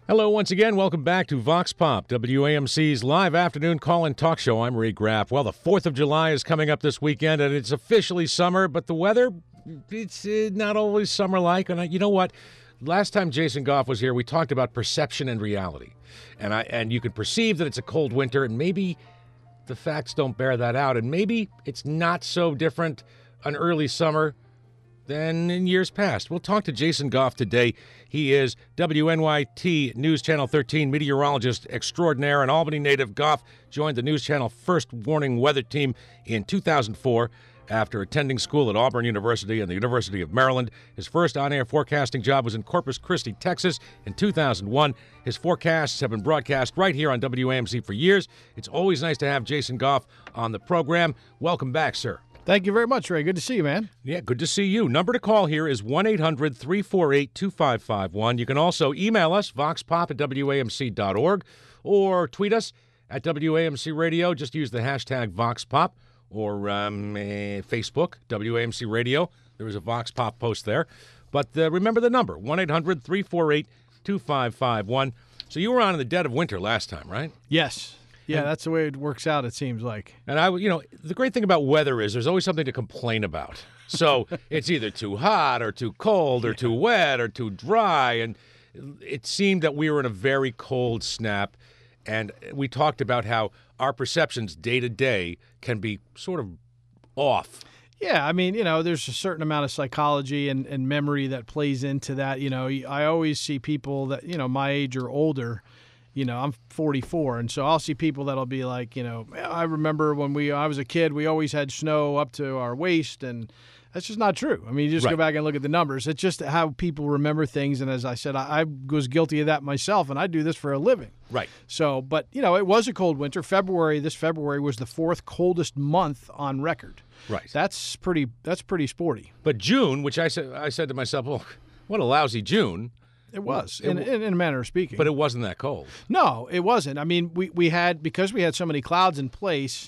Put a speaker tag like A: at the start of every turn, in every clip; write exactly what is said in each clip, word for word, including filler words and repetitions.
A: Hello once again. Welcome back to Vox Pop, W A M C's live afternoon call-in talk show. I'm Ray Graff. Well, the fourth of July is coming up this weekend, and it's officially summer, but the weather, it's uh, not always summer-like. And I, you know what? Last time Jason Goff was here, we talked about perception and reality. And I and you can perceive that it's a cold winter, and maybe the facts don't bear that out. And maybe it's not so different an early summer than in years past. We'll talk to Jason Goff today. He is W N Y T News Channel thirteen meteorologist extraordinaire and Albany native. Goff joined the News Channel first warning weather team in two thousand four after attending school at Auburn University and the University of Maryland. His first on-air forecasting job was in Corpus Christi, Texas in two thousand one. His forecasts have been broadcast right here on W A M C for years. It's always nice to have Jason Goff on the program. Welcome back, sir.
B: Thank you very much, Ray. Good to see you, man.
A: Yeah, good to see you. Number to call here is one eight hundred three four eight two five five one. You can also email us, voxpop at W A M C dot org, or tweet us at W A M C Radio. Just use the hashtag VoxPop, or um, eh, Facebook, W A M C Radio. There was a VoxPop post there. But uh, remember the number, one eight hundred three four eight two five five one. So you were on in the dead of winter last time, right?
B: Yes. Yeah,
A: And-
B: that's the way it works out, it seems like.
A: And I, you know, the great thing about weather is there's always something to complain about. So it's either too hot or too cold or too wet or too dry. And it seemed that we were in a very cold snap. And we talked about how our perceptions day to day can be sort of off.
B: Yeah, I mean, you know, there's a certain amount of psychology and, and memory that plays into that. You know, I always see people that, you know, my age or older. You know, I'm forty-four, and so I'll see people that'll be like, you know, I remember when we I was a kid, we always had snow up to our waist, and that's just not true. I mean, you just
A: Right.
B: go back and look at the numbers. It's just how people remember things, and as I said, I, I was guilty of that myself, and I do this for a living.
A: Right.
B: So, but, you know, it was a cold winter. February, this February was the fourth coldest month on record.
A: Right.
B: That's pretty, that's pretty sporty.
A: But June, which I said, I said to myself, well, what a lousy June.
B: It was,
A: Well,
B: in,
A: it-
B: in, in a manner of speaking.
A: But it wasn't that cold.
B: No, it wasn't. I mean, we, we had, because we had so many clouds in place,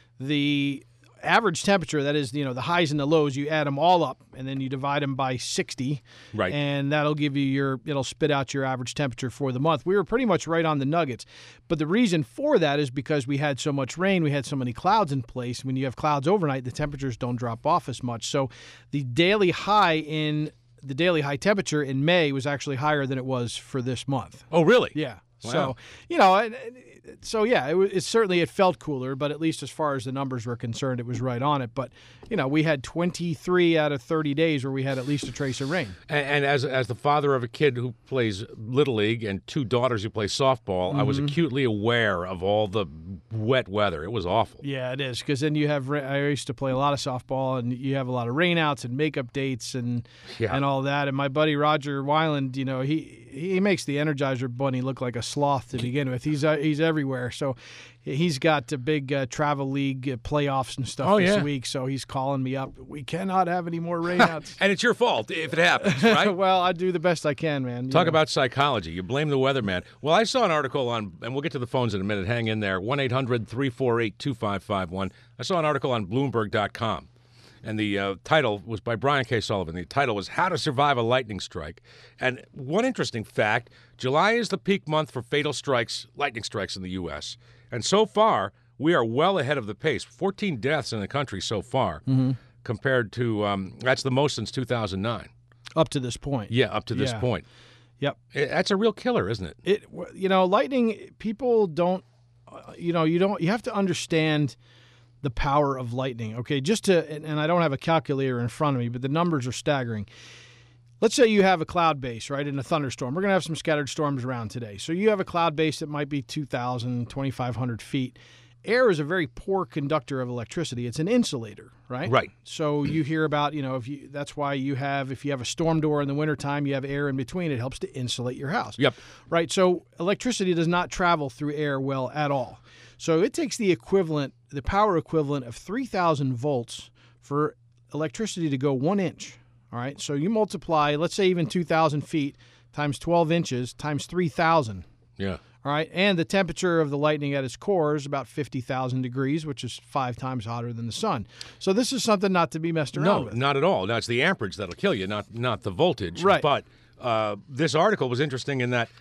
B: the average temperature, that is, you know, the highs and the lows, you add them all up, and then you divide them by sixty.
A: Right.
B: And that'll give you your, it'll spit out your average temperature for the month. We were pretty much right on the nuggets. But the reason for that is because we had so much rain, we had so many clouds in place. When you have clouds overnight, the temperatures don't drop off as much. So the daily high in The daily high temperature in May was actually higher than it was for this month.
A: Oh, really?
B: Yeah.
A: Wow.
B: So, you know, and- and- so yeah, it, wa- it certainly it felt cooler, but at least as far as the numbers were concerned, it was right on it. But, you know, we had twenty-three out of thirty days where we had at least a trace of rain.
A: And, and as as the father of a kid who plays Little League and two daughters who play softball, I was acutely aware of all the wet weather. It was awful.
B: Yeah, it is, because then you have, ra- I used to play a lot of softball, and you have a lot of rainouts and makeup dates and
A: Yeah.
B: and all that. And my buddy Roger Weiland, you know, he he makes the Energizer Bunny look like a sloth to begin with. He's uh, he's everywhere. So he's got a big uh, travel league uh, playoffs and stuff
A: Oh,
B: this
A: yeah.
B: week. So he's calling me up. We cannot have any more rainouts.
A: And it's your fault if it happens, right?
B: Well, I do the best I can, man. you
A: Talk
B: know.
A: about psychology. You blame the weatherman. Well, I saw an article on, and we'll get to the phones in a minute. Hang in there. one eight hundred three four eight two five five one. I saw an article on Bloomberg dot com. And the uh, title was by Brian K. Sullivan. The title was How to Survive a Lightning Strike. And one interesting fact, July is the peak month for fatal strikes, lightning strikes in the U S. And so far, we are well ahead of the pace. fourteen deaths in the country so far, compared to, um, that's the most since two thousand nine.
B: Up to this point.
A: Yeah, up to this
B: Yeah.
A: point.
B: Yep.
A: I- That's a real killer, isn't it?
B: It, you know, lightning, people don't, uh, you know, you don't, you have to understand the power of lightning. Okay, just to, and, and I don't have a calculator in front of me, but the numbers are staggering. Let's say you have a cloud base, right, in a thunderstorm. We're going to have some scattered storms around today. So you have a cloud base that might be two thousand, twenty-five hundred feet. Air is a very poor conductor of electricity. It's an insulator, right?
A: Right.
B: So you hear about, you know, if you, that's why you have, if you have a storm door in the wintertime, you have air in between. It helps to insulate your house.
A: Yep.
B: Right. So electricity does not travel through air well at all. So it takes the equivalent, the power equivalent of three thousand volts for electricity to go one inch. All right. So you multiply, let's say even two thousand feet times twelve inches times three thousand.
A: Yeah.
B: All right. And the temperature of the lightning at its core is about fifty thousand degrees, which is five times hotter than the sun. So this is something not to be messed around
A: No,
B: with.
A: not at all. Now, it's the amperage that'll kill you, not not the voltage.
B: Right.
A: But uh, this article was interesting in that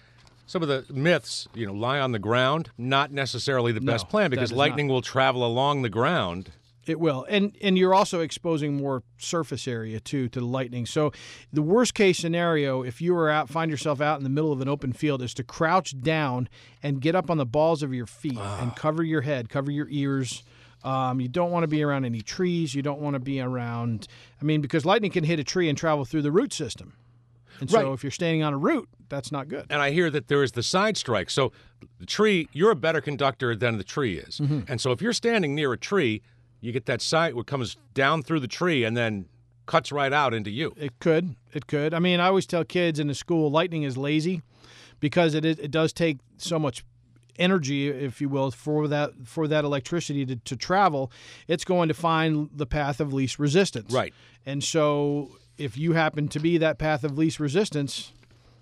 A: some of the myths, you know, lie on the ground, not necessarily the
B: No,
A: best plan
B: that
A: because
B: is
A: lightning
B: not.
A: will travel along the ground.
B: It will, and and you're also exposing more surface area too to the lightning. So, the worst case scenario, if you were out, find yourself out in the middle of an open field, is to crouch down and get up on the balls of your feet and cover your head, cover your ears. Um, you don't want to be around any trees. You don't want to be around. I mean, because lightning can hit a tree and travel through the root system, and so
A: Right.
B: if you're standing on a root, that's not good.
A: And I hear that there is the side strike. So the tree, you're a better conductor than the tree is.
B: Mm-hmm.
A: And so if you're standing near a tree, you get that side what comes down through the tree and then cuts right out into you.
B: It could. It could. I mean, I always tell kids in the school, lightning is lazy because it is, it does take so much energy, if you will, for that for that electricity to, to travel. It's going to find the path of least resistance.
A: Right.
B: And so if you happen to be that path of least resistance,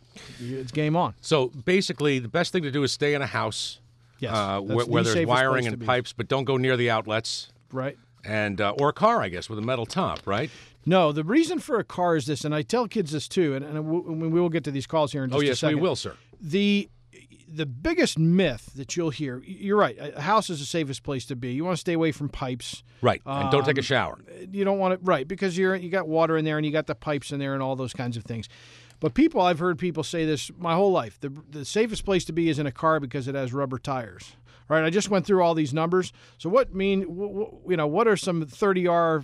B: it's game on.
A: So basically, the best thing to do is stay in a house
B: Yes.
A: uh,
B: that's
A: where,
B: the
A: where there's
B: safest
A: wiring
B: place to
A: and
B: be.
A: pipes, but don't go near the outlets.
B: Right.
A: And uh, or a car, I guess, with a metal top, right?
B: No, the reason for a car is this, and I tell kids this too, and, and we, we will get to these calls here in just
A: Oh,
B: a
A: yes, we
B: second.
A: will, sir.
B: The the biggest myth that you'll hear, you're right, a house is the safest place to be. You want to stay away from pipes.
A: Right. And don't take a
B: Um,
A: shower.
B: You don't want it, right, because you're you got water in there and you got the pipes in there and all those kinds of things. But people, I've heard people say this my whole life. The the safest place to be is in a car because it has rubber tires. Right? I just went through all these numbers. So what mean w- w- you know, what are some thirty R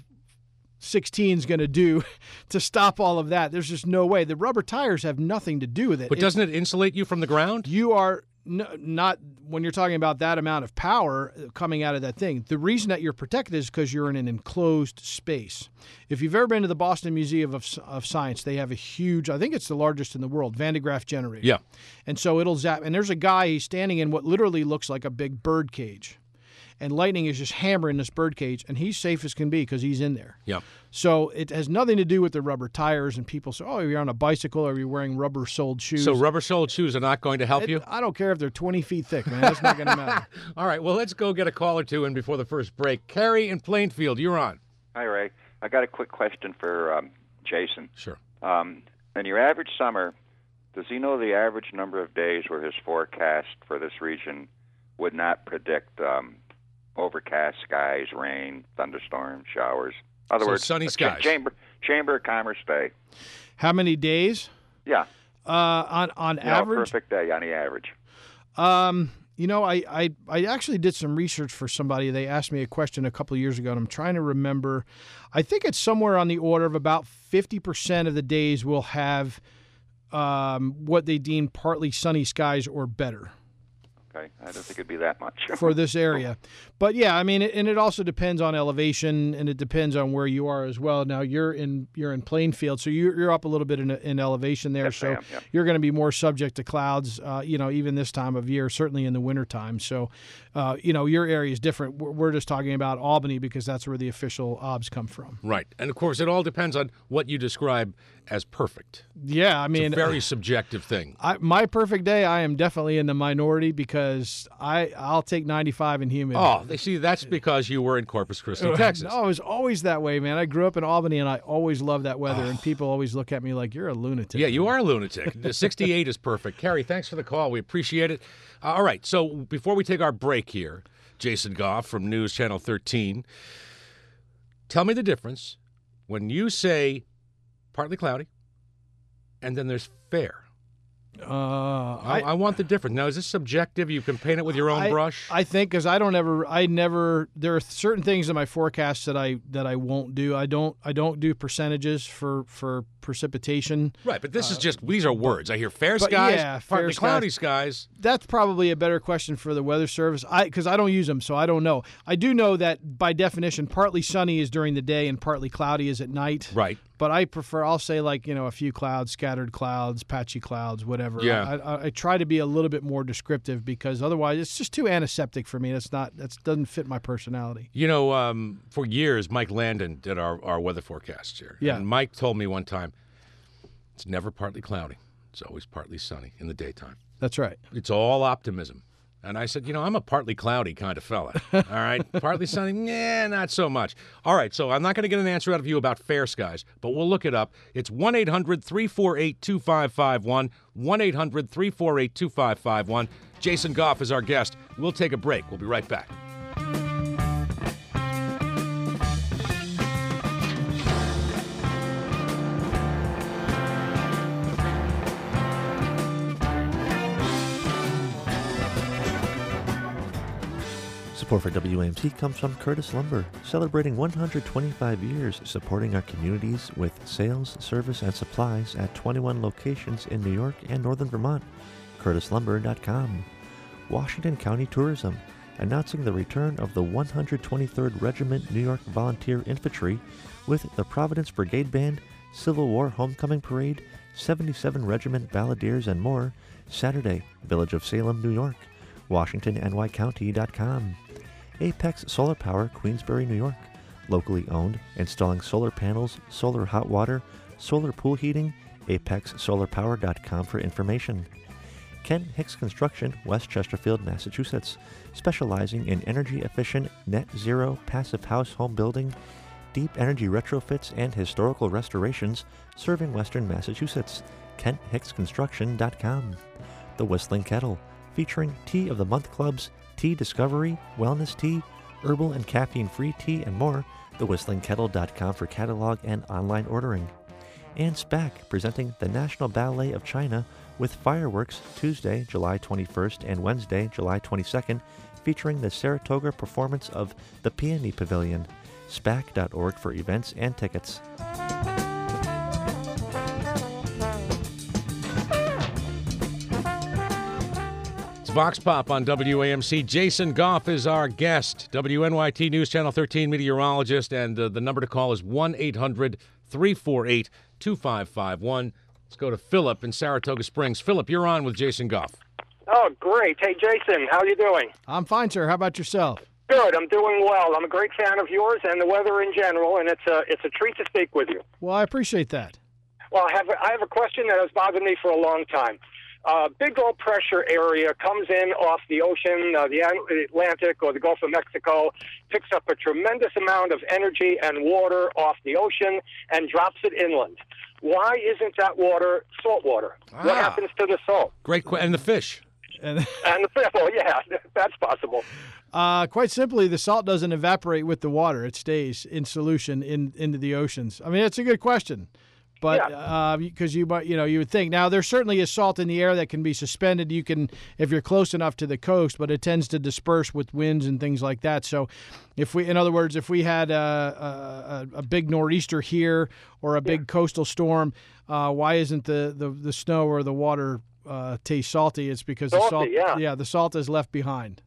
B: sixteens going to do to stop all of that? There's just no way. The rubber tires have nothing to do with it.
A: But
B: It-
A: doesn't it insulate you from the ground?
B: you are n- not when you're talking about that amount of power coming out of that thing. The reason that you're protected is because you're in an enclosed space. If you've ever been to the Boston Museum of, of Science, they have a huge, I think it's the largest in the world, Van de Graaff generator.
A: Yeah.
B: And so it'll zap. And there's a guy, he's standing in what literally looks like a big bird cage. And lightning is just hammering this bird cage, and he's safe as can be because he's in there.
A: Yeah.
B: So it has nothing to do with the rubber tires, and people say, oh, you're on a bicycle or you're wearing rubber-soled shoes.
A: So rubber-soled shoes are not going to help
B: It-
A: you?
B: I don't care if they're twenty feet thick, man. It's not going to matter.
A: All right, well, let's go get a call or two in before the first break. Carrie in Plainfield, you're on.
C: Hi, Ray. I got a quick question for um, Jason.
A: Sure.
C: Um, in your average summer, does he know the average number of days where his forecast for this region would not predict um, overcast skies, rain, thunderstorms, showers? In other
A: So
C: words,
A: sunny
C: a cha-
A: skies.
C: Chamber, Chamber of Commerce Day.
B: How many days?
C: Yeah,
B: Uh, on on
C: you know,
B: average?
C: perfect day on the average.
B: Um, you know, I, I, I actually did some research for somebody. They asked me a question a couple of years ago, and I'm trying to remember. I think it's somewhere on the order of about fifty percent of the days will have um, what they deem partly sunny skies or better
C: Okay, I don't think it'd be that much.
B: for this area. But yeah, I mean, it, and it also depends on elevation, and it depends on where you are as well. Now you're in you're in Plainfield, so you're, you're up a little bit in, in elevation there,
C: Yes, I
B: so
C: am, yeah.
B: you're going to be more subject to clouds. Uh, you know, even this time of year, certainly in the wintertime. So, uh, you know, your area is different. We're, we're just talking about Albany because that's where the official obs come from.
A: Right. And, of course, it all depends on what you describe as perfect.
B: Yeah, I mean,
A: It's a very subjective thing.
B: I, my perfect day, I am definitely in the minority because I I'll take ninety-five in humidity.
A: Oh, they see, that's because you were in Corpus Christi, Texas.
B: No, it was always that way, man. I grew up in Albany, and I always loved that weather. And people always look at me like you're a lunatic.
A: Yeah, you are a lunatic. The sixty-eight is perfect. Carrie, thanks for the call. We appreciate it. Uh, all right, so before we take our break here, Jason Goff from News Channel thirteen, tell me the difference when you say partly cloudy and then there's fair.
B: Uh,
A: I, I want the difference. Now, is this subjective? You can paint it with your own
B: I,
A: brush?
B: I think because I don't ever, I never. There are certain things in my forecast that I that I won't do. I don't. I don't do percentages for for precipitation.
A: right, but this is just, these are words. I hear fair
B: but
A: skies,
B: yeah, fair
A: partly
B: skies.
A: cloudy skies.
B: That's probably a better question for the Weather Service. I because I don't use them, so I don't know. I do know that by definition, partly sunny is during the day and partly cloudy is at night.
A: Right.
B: But I prefer, I'll say like, you know, a few clouds, scattered clouds, patchy clouds, whatever.
A: Yeah.
B: I, I, I try to be a little bit more descriptive because otherwise it's just too antiseptic for me. That's not, that doesn't fit my personality.
A: You know, um, for years, Mike Landon did our, our weather forecasts here.
B: Yeah.
A: And Mike told me one time, it's never partly cloudy. It's always partly sunny in the daytime.
B: That's right.
A: It's all optimism. And I said, you know, I'm a partly cloudy kind of fella. All right. Partly sunny, nah, not so much. All right. So I'm not going to get an answer out of you about fair skies, but we'll look it up. It's one eight hundred three four eight two five five one. one eight hundred three four eight two five five one. Jason Goff is our guest. We'll take a break. We'll be right back.
D: Support for W A M C comes from Curtis Lumber, celebrating one hundred twenty-five years supporting our communities with sales, service, and supplies at twenty-one locations in New York and Northern Vermont. Curtis Lumber dot com. Washington County Tourism, announcing the return of the one hundred twenty-third Regiment New York Volunteer Infantry with the Providence Brigade Band, Civil War Homecoming Parade, seventy-seven Regiment Balladeers, and more, Saturday, Village of Salem, New York. Washington N Y County dot com. Apex Solar Power, Queensbury, New York. Locally owned, installing solar panels, solar hot water, solar pool heating. apex solar power dot com for information. Ken Hicks Construction, West Chesterfield, Massachusetts, specializing in energy-efficient, net-zero, passive house home building, deep energy retrofits, and historical restorations, serving Western Massachusetts. Kent Hicks Construction dot com. The Whistling Kettle, featuring Tea of the Month clubs, tea discovery, wellness tea, herbal and caffeine-free tea, and more. the whistling kettle dot com for catalog and online ordering. And SPAC, presenting the National Ballet of China with fireworks Tuesday, July twenty-first and Wednesday, July twenty-second, featuring the Saratoga performance of the Peony Pavilion. SPAC dot org for events and tickets.
A: Vox Pop on W A M C. Jason Goff is our guest, W N Y T News Channel thirteen meteorologist, and uh, the number to call is one eight hundred three four eight two five five one. Let's go to Philip in Saratoga Springs. Philip, you're on with Jason Goff.
E: Oh, great. Hey, Jason, how you doing?
B: I'm fine, sir. How about yourself?
E: Good. I'm doing well. I'm a great fan of yours and the weather in general, and it's a it's a treat to speak with you.
B: Well, I appreciate that.
E: Well, I have a, I have a question that has bothered me for a long time. Uh, big low pressure area comes in off the ocean, uh, the Atlantic or the Gulf of Mexico, picks up a tremendous amount of energy and water off the ocean and drops it inland. Why isn't that water salt water?
A: Ah,
E: what happens to the salt?
A: Great question. And the fish.
B: And,
E: And the fish, well, yeah, that's possible.
B: uh, quite simply, the salt doesn't evaporate with the water. It stays in solution in into the oceans. I mean, it's a good question. But
E: Yeah.
B: because you might, you know, you would think now there certainly is salt in the air that can be suspended. You can, if you're close enough to the coast, but it tends to disperse with winds and things like that. So, if we, in other words, if we had a, a, a big nor'easter here or a big
E: Yeah.
B: coastal storm, uh, why isn't the, the, the snow or the water uh, taste salty? It's because the
E: Salty,
B: salt,
E: yeah.
B: the salt is left behind.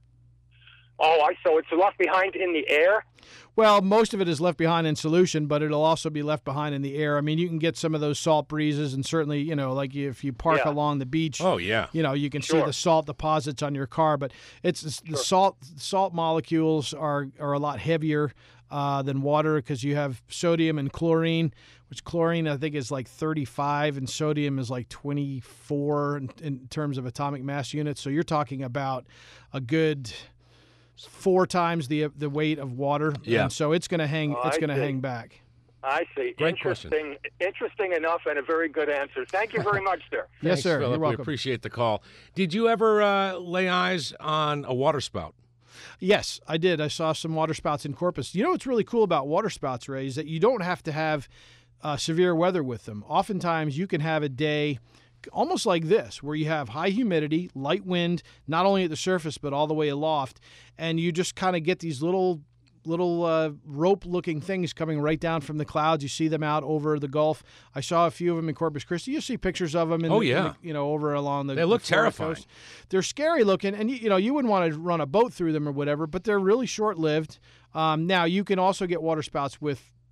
E: Oh, I so it's left behind in the air?
B: Well, most of it is left behind in solution, but it'll also be left behind in the air. I mean, you can get some of those salt breezes, and certainly, you know, like if you park
E: Yeah.
B: along the beach,
A: Oh, yeah.
B: you know, you can see
E: Sure.
B: the salt deposits on your car. But it's the salt salt molecules are are a lot heavier uh, than water because you have sodium and chlorine, which chlorine I think is like thirty-five, and sodium is like twenty-four in, in terms of atomic mass units. So you're talking about a good four times the the weight of water.
A: Yeah.
B: And so it's going to hang.
E: Oh,
B: it's
E: I
B: going to
E: see.
B: hang back.
E: I see.
A: Great question.
E: Interesting, interesting enough, and a very good answer. Thank you very much, sir.
B: Yes,
A: Thanks,
B: sir.
A: Philip.
B: You're welcome.
A: We appreciate the call. Did you ever uh, lay eyes on a water spout?
B: Yes, I did. I saw some water spouts in Corpus. You know what's really cool about water spouts, Ray, is that you don't have to have uh, severe weather with them. Oftentimes, you can have a day almost like this, where you have high humidity, light wind, not only at the surface but all the way aloft, and you just kind of get these little little uh, rope-looking things coming right down from the clouds. You see them out over the Gulf. I saw a few of them in Corpus Christi. You see pictures of them in,
A: Oh,
B: the, in
A: yeah.
B: the- you know, over along the
A: They look
B: the Florida
A: terrifying.
B: coast. They're scary looking, and you, you know, you wouldn't want to run a boat through them or whatever, but they're really short-lived. Um, now, you can also get water spouts with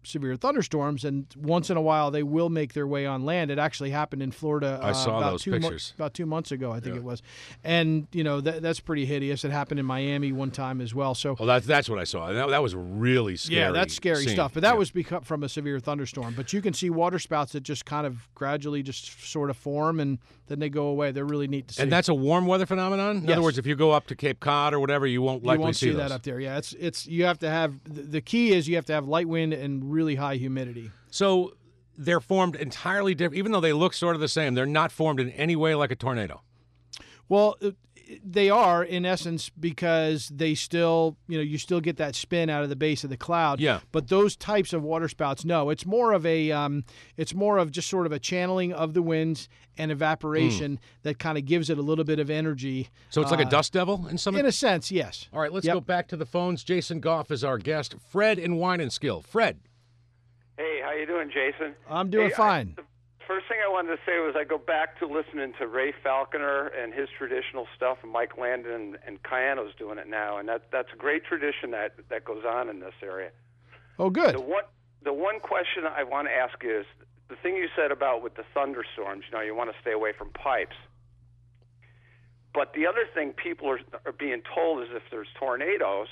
B: severe thunderstorms, and once in a while they will make their way on land. It actually happened in Florida.
A: I
B: uh,
A: saw
B: about
A: those
B: two mo-
A: pictures.
B: about two months ago, I think
A: Yeah.
B: it was, and you know that that's pretty hideous. It happened in Miami one time as well. So
A: Well, that's that's what I saw. That, that was really scary.
B: yeah, that's scary
A: scene.
B: stuff. But that
A: Yeah.
B: was become from a severe thunderstorm. But you can see water spouts that just kind of gradually just sort of form and then they go away. They're really neat to see.
A: And that's a warm weather phenomenon? In
B: Yes.
A: other words, if you go up to Cape Cod or whatever, you won't
B: you
A: likely
B: won't see,
A: those.
B: that up there. Yeah, it's it's you have to have the, the key is you have to have light wind and really high humidity.
A: So they're formed entirely different. Even though they look sort of the same, they're not formed in any way like a tornado.
B: Well, uh, they are in essence because they still, you know, you still get that spin out of the base of the cloud.
A: Yeah.
B: But those types of water spouts, no, it's more of a, um, it's more of just sort of a channeling of the winds and evaporation that kind of gives it a little bit of energy.
A: So it's like a
B: Uh,
A: dust devil in some.
B: In a sense, yes.
A: All right, let's
B: Yep.
A: go back to the phones. Jason Goff is our guest. Fred in Wynenskill. Fred.
F: Hey, how you doing, Jason?
B: I'm doing
F: Hey, I-
B: fine.
F: the first thing I wanted to say was I go back to listening to Ray Falconer and his traditional stuff, and Mike Landon and, and Cayano's doing it now, and that that's a great tradition that that goes on in this area.
B: Oh, good.
F: The one the one question I want to ask is the thing you said about with the thunderstorms. You know, you want to stay away from pipes. But the other thing people are are being told is if there's tornadoes,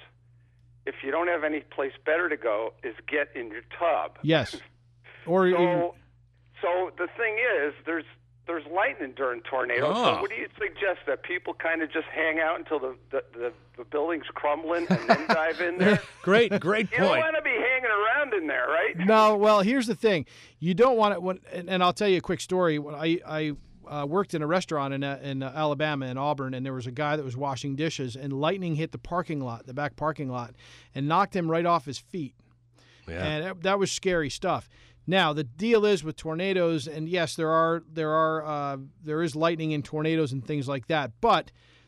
F: if you don't have any place better to go, is get in your tub.
B: Yes. Or even,
F: So, so the thing is, there's there's lightning during tornadoes.
A: Oh.
F: So what do you suggest, that people kind of just hang out until the the, the, the building's crumbling and then dive in there?
A: Great, great
F: You don't
A: point.
F: want to be hanging around in there, right?
B: No, well, here's the thing. You don't want it when, and, and I'll tell you a quick story. When I I uh, worked in a restaurant in uh, in uh, Alabama in Auburn, and there was a guy that was washing dishes, and lightning hit the parking lot, the back parking lot, and knocked him right off his feet.
A: Yeah.
B: And that, that was scary stuff. Now the deal is with tornadoes, and yes, there are there are uh, there is lightning and tornadoes and things like that, but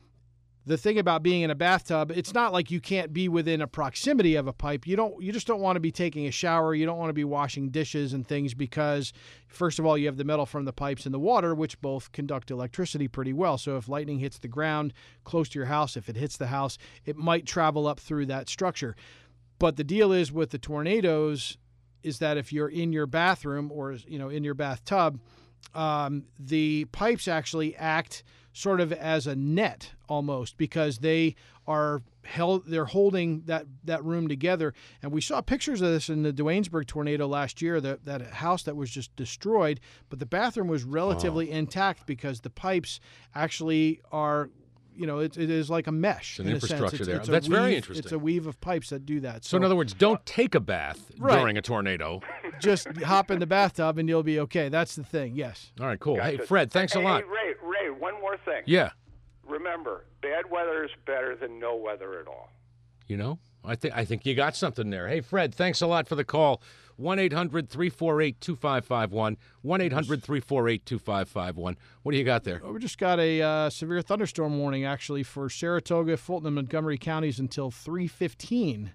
B: the thing about being in a bathtub, it's not like you can't be within a proximity of a pipe. You don't you just don't want to be taking a shower. You don't want to be washing dishes and things because, first of all, you have the metal from the pipes and the water, which both conduct electricity pretty well. So if lightning hits the ground close to your house, if it hits the house, it might travel up through that structure. But the deal is with the tornadoes is that if you're in your bathroom or, you know, in your bathtub, um, the pipes actually act sort of as a net almost because they are held, they're holding that, that room together. And we saw pictures of this in the Duanesburg tornado last year, that, that house that was just destroyed, but the bathroom was relatively
A: Oh.
B: intact because the pipes actually are, you know, it, it is like a mesh.
A: It's an
B: in a sense.
A: infrastructure
B: It's-
A: there.
B: it's a
A: That's very
B: weave-
A: interesting.
B: It's a weave of pipes that do that.
A: So in other words, don't take a bath
B: Right.
A: during a tornado.
B: just hop in the bathtub and you'll be okay. That's the thing. Yes.
A: All right, cool. Hey,
F: Gotcha.
A: Fred, thanks
F: hey,
A: a lot.
F: Hey, Ray, Ray, one more thing.
A: Yeah.
F: Remember, bad weather is better than no weather at all.
A: You know, I think I think you got something there. Hey, Fred, thanks a lot for the call. one eight hundred three four eight two five five one. one eight hundred three four eight two five five one. What do you got there?
B: We just got a uh, severe thunderstorm warning actually for Saratoga, Fulton, and Montgomery counties until three fifteen.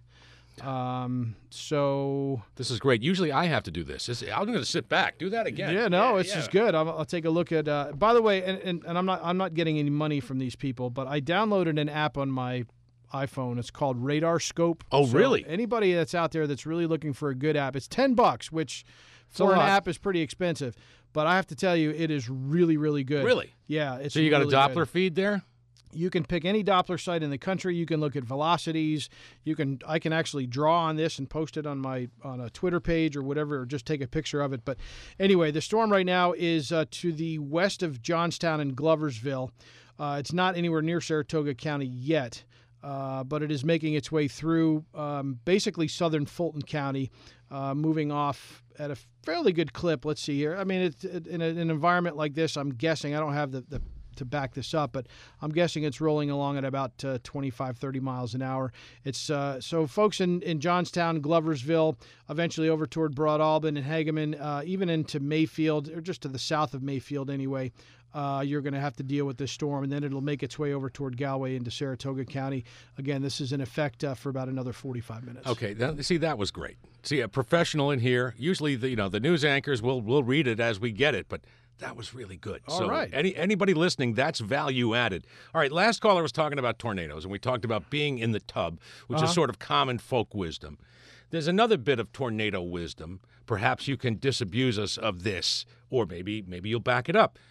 B: Um, so
A: This is great. Usually I have to do this. This- I'm going to sit back. Do that again.
B: yeah, no, it's
A: yeah.
B: just good. I'll, I'll take a look at. Uh, by the way, and, and, and I'm not I'm not getting any money from these people, but I downloaded an app on my iPhone. It's called Radar Scope.
A: Oh,
B: So
A: really?
B: Anybody that's out there that's really looking for a good app, it's ten bucks, which
A: a
B: for an
A: lot.
B: app is pretty expensive. But I have to tell you, it is really, really good.
A: Really?
B: Yeah. It's
A: So you got
B: really
A: a Doppler
B: good.
A: feed there?
B: You can pick any Doppler site in the country. You can look at velocities. You can I can actually draw on this and post it on my on a Twitter page or whatever, or just take a picture of it. But anyway, the storm right now is uh, to the west of Johnstown and Gloversville. Uh, it's not anywhere near Saratoga County yet, uh, but it is making its way through um, basically southern Fulton County, uh, moving off at a fairly good clip. Let's see here. I mean, it's it, in a, an environment like this, I'm guessing I don't have the, the to back this up, but I'm guessing it's rolling along at about uh, twenty-five, thirty miles an hour. It's uh, so folks in, in Johnstown, Gloversville, eventually over toward Broad Albin and Hageman, uh, even into Mayfield, or just to the south of Mayfield anyway, uh, you're going to have to deal with this storm, and then it'll make its way over toward Galway into Saratoga County. Again, this is in effect uh, for about another forty-five minutes.
A: Okay, that, see, that was great. See, a professional in here. Usually, the, you know, the news anchors will will read it as we get it, but that was really good.
B: All
A: so
B: right.
A: Any anybody listening, that's value added. All right, last caller was talking about tornadoes, and we talked about being in the tub, which
B: Uh-huh.
A: is sort of common folk wisdom. There's another bit of tornado wisdom. Perhaps you can disabuse us of this, or maybe maybe you'll back it up.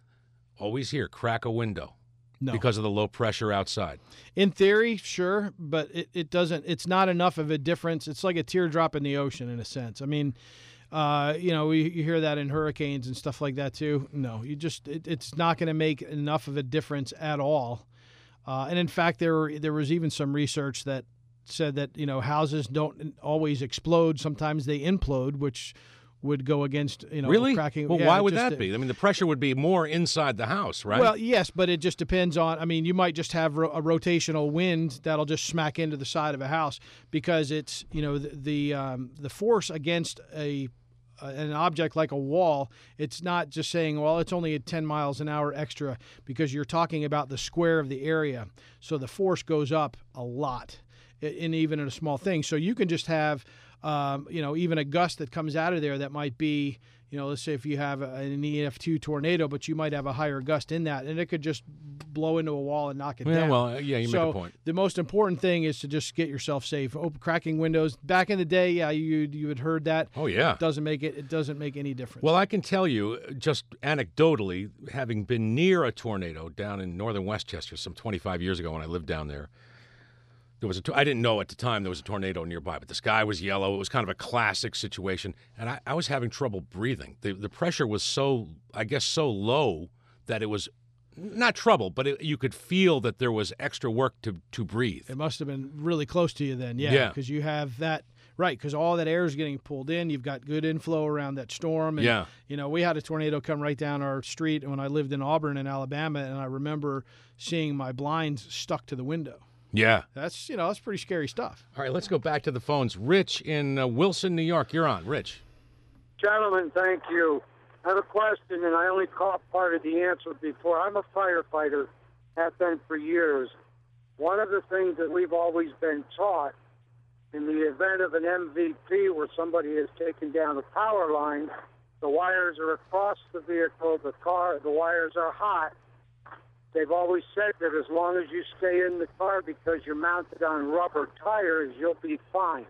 A: Always here, crack a window.
B: No.
A: Because of the low pressure outside.
B: In theory, sure, but it, it doesn't. It's not enough of a difference. It's like a teardrop in the ocean in a sense. I mean, uh, you know, we, you hear that in hurricanes and stuff like that too. No, you just it, it's not going to make enough of a difference at all. Uh, and in fact, there were, there was even some research that said that you know houses don't always explode. Sometimes they implode, which would go against, you know,
A: really?
B: cracking.
A: Well,
B: yeah,
A: why would
B: just,
A: that be? I mean, the pressure would be more inside the house, right?
B: Well, yes, but it just depends on, I mean, you might just have ro- a rotational wind that'll just smack into the side of a house because it's, you know, the the, um, the force against a uh, an object like a wall, it's not just saying, well, it's only at ten miles an hour extra because you're talking about the square of the area. So the force goes up a lot, in even in a small thing. So you can just have Um, you know, even a gust that comes out of there that might be, you know, let's say if you have a, an E F two tornado, but you might have a higher gust in that, and it could just blow into a wall and knock it
A: yeah,
B: down.
A: well, yeah, you
B: so
A: make a point.
B: The most important thing is to just get yourself safe. Open, cracking windows. Back in the day, yeah, you you had heard that.
A: Oh, yeah.
B: It doesn't make it. It doesn't make any difference.
A: Well, I can tell you, just anecdotally, having been near a tornado down in northern Westchester some twenty-five years ago when I lived down there. There was a, I didn't know at the time there was a tornado nearby, but the sky was yellow. It was kind of a classic situation, and I, I was having trouble breathing. The the pressure was so, I guess, so low that it was not trouble, but it, you could feel that there was extra work to, to breathe.
B: It must have been really close to you then, yeah,
A: Yeah.
B: because you have that. Right, because all that air is getting pulled in. You've got good inflow around that storm. And,
A: Yeah.
B: you know, we had a tornado come right down our street when I lived in Auburn in Alabama, and I remember seeing my blinds stuck to the window.
A: Yeah.
B: That's, you know, that's pretty scary stuff.
A: All right, let's go back to the phones. Rich in uh, Wilson, New York. You're on. Rich.
G: Gentlemen, thank you. I have a question, and I only caught part of the answer before. I'm a firefighter, have been for years. One of the things that we've always been taught in the event of an M V P where somebody has taken down a power line, the wires are across the vehicle, the car, the wires are hot. They've always said that as long as you stay in the car because you're mounted on rubber tires, you'll be fine.